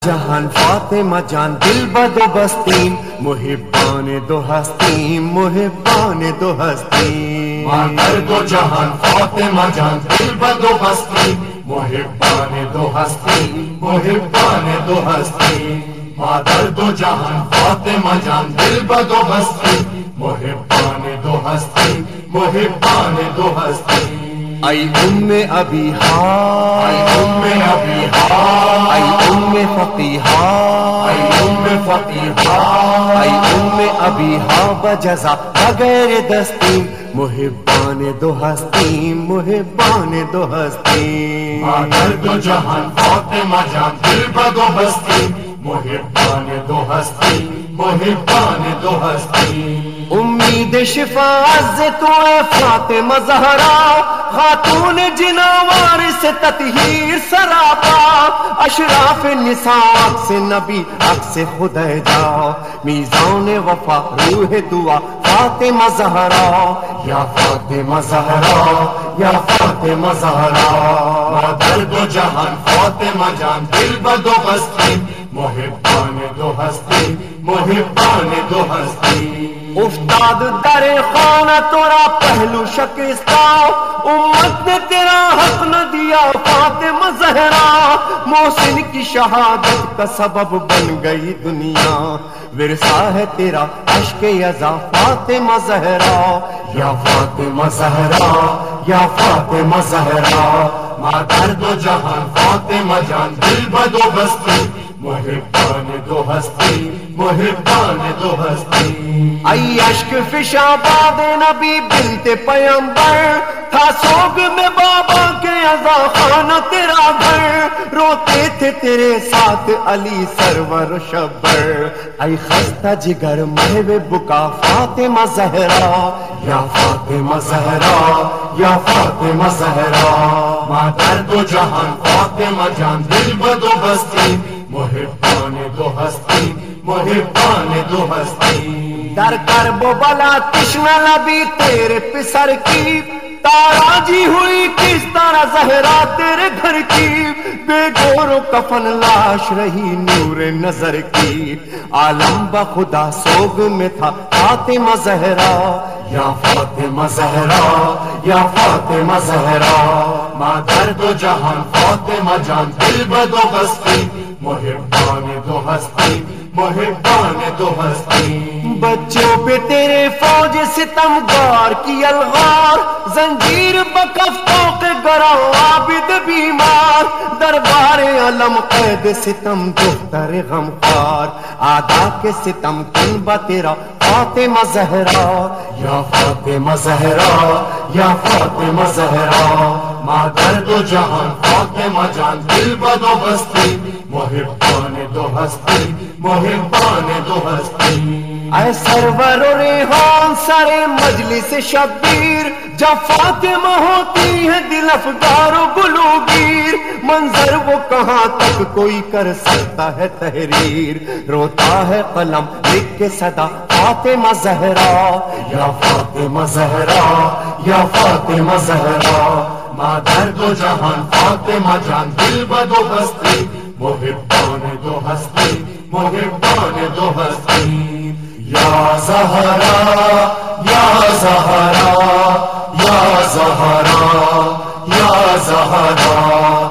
جہان فاطمہ جان دل بدو بستین محبان دو ہستین محبان دو ہستین مادر دو جہان فاطمہ جان دل بدو بستین محبان دو ہستین محبان دو ہستین مادر دو جہان فاطمہ جان دل بدو بستین محبان دو ہستین محبان دو ہستین ای ام ابیہا ای ام ابیہا ای ام فقیہا ای ام فقیہا ای ام ابیہا بجزا بغیر دستین محبان دو ہستین محبان دو ہستین مادر دو جہان فاطمہ جان دل بدو بستین محبان دو ہستین محبان دو ہستین امید شفاعت سے تو اے فاطمہ زہرا خاتون جنا وارث تطہیر سراپا اشراف نساء سے نبی عکس خدا جاؤ میزان وفا روح دعا فاطمہ زہرا یا فاطمہ زہرا یا فاطمہ زہرا مادر دو جہان فاطمہ جان دل بدو بستین محبان دو ہستین محبان دو ہستین افتاد در خانہ تورا پہلو شکستہ امت نے تیرا حق نہ دیا فاطمہ زہرا محسن کی شہادت کا سبب بن گئی دنیا ورثہ ہے تیرا عشق یزا فاطمہ زہرا یا فاطمہ زہرا یا فاطمہ زہرا مادر دو جہان فاطمہ جان دل بدو بستین محبان دو ہستین محبان دو ہستین ای اشک فشا باد نبی بنت پیمبر تھا سوگ میں بابا کے عزا خانہ تیرا گھر روتے تھے تیرے ساتھ علی سرور شبر ای خستہ جگر محو بکا فاطمہ زہرا یا فاطمہ زہرا یا فاطمہ زہرا مادر دو جہان فاطمہ جان دل بدو بستین محبان دو ہستین محبان دو ہستین در کرب و بلا تشنہ لبی تیرے پسر کی تاراجی ہوئی کس طرح زہرا تیرے گھر کی بے گور و کفن لاش رہی نور نظر کی عالم بخدا سوگ میں تھا فاطمہ زہرا یا فاطمہ زہرا یا فاطمہ زہرا مادر دو جہان فاطمہ جان دل بدو بستین محبان دو ہستین محبان دو ہستین بچوں پہ تیرے فوج ستم گار کی الغار زنجیر بکفتوں کے گراں عابد بیمار دربار علم قید ستم دختر غمخوار آدھا کے ستم کن با تیرا فاطمہ زہرا یا فاطمہ زہرا یا فاطمہ زہرا مادر دو جہان فاطمہ جان دل بدو بستین محبان دو ہستین محبان دو ہستین اے سرور و ریحان سر مجلس شبیر جب فاطمہ ہوتی ہے دل افگار و گلوگیر منظر وہ کہاں تک کوئی کر سکتا ہے تحریر روتا ہے قلم لکھ کے صدا فاطمہ زہرا یا فاطمہ زہرا یا فاطمہ زہرا مادر دو جہان فاطمہ جان دل بدو بستین محبان دو ہستین محبان دو ہستین یا زہرا یا زہرا یا زہرا یا زہرا